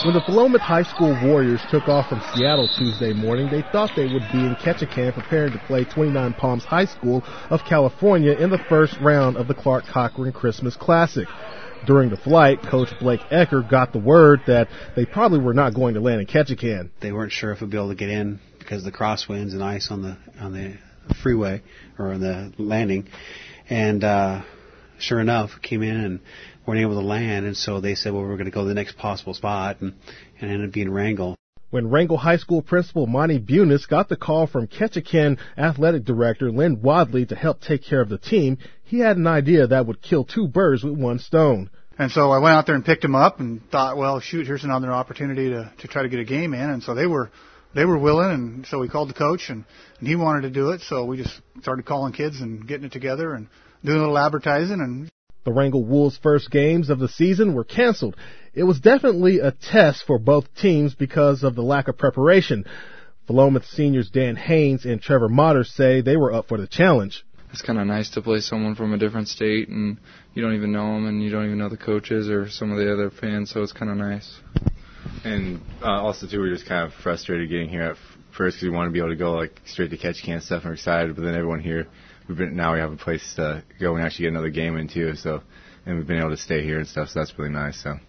When the Philomath High School Warriors took off from Seattle Tuesday morning, they thought they would be in Ketchikan preparing to play 29 Palms High School of California in the first round of the Clark Cochran Christmas Classic. During the flight, Coach Blake Ecker got the word that they probably were not going to land in Ketchikan. They weren't sure if we'd be able to get in because of the crosswinds and ice on the freeway or on the landing. And sure enough, came in and weren't able to land, and so they said, well, we're going to go to the next possible spot, and ended up being Wrangell. When Wrangell High School principal Monty Bunis got the call from Ketchikan athletic director Lynn Wadley to help take care of the team, he had an idea that would kill two birds with one stone. And so I went out there and picked him up and thought, well, shoot, here's another opportunity to try to get a game in. And so they were willing, and so we called the coach, and he wanted to do it, so we just started calling kids and getting it together and doing a little advertising. And the Wrangell Wolves' first games of the season were canceled. It was definitely a test for both teams because of the lack of preparation. Philomath seniors Dan Haynes and Trevor Motter say they were up for the challenge. It's kind of nice to play someone from a different state, and you don't even know them, and you don't even know the coaches or some of the other fans, so it's kind of nice. And also, too, we were just kind of frustrated getting here at first because we wanted to be able to go straight to Ketchikan and stuff, and we're excited, but then everyone here, now we have a place to go and actually get another game in, too, and we've been able to stay here and stuff, so that's really nice. So.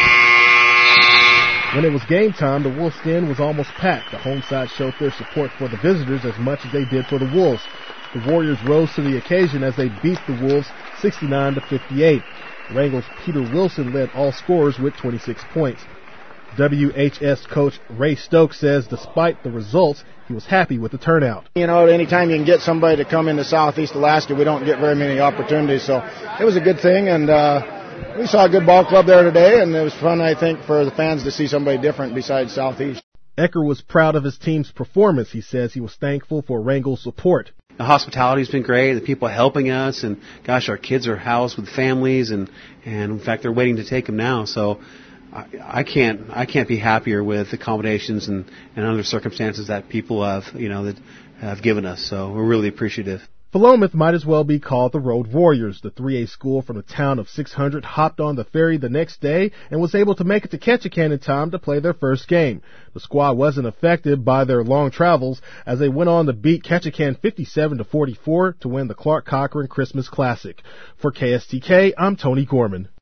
When it was game time, the Wolves' den was almost packed. The home side showed their support for the visitors as much as they did for the Wolves. The Warriors rose to the occasion as they beat the Wolves 69-58. Wrangell's Peter Wilson led all scorers with 26 points. WHS coach Ray Stokes says despite the results, he was happy with the turnout. You know, anytime you can get somebody to come into Southeast Alaska, we don't get very many opportunities, so it was a good thing, and we saw a good ball club there today, and it was fun, I think, for the fans to see somebody different besides Southeast. Ecker was proud of his team's performance. He says he was thankful for Wrangell's support. The hospitality's been great, the people helping us, and gosh, our kids are housed with families, and in fact, they're waiting to take them now, so I can't be happier with accommodations and other circumstances that people that have given us. So we're really appreciative. Philomath might as well be called the Road Warriors. The 3A school from the town of 600 hopped on the ferry the next day and was able to make it to Ketchikan in time to play their first game. The squad wasn't affected by their long travels as they went on to beat Ketchikan 57-44 to win the Clark Cochran Christmas Classic. For KSTK, I'm Tony Gorman.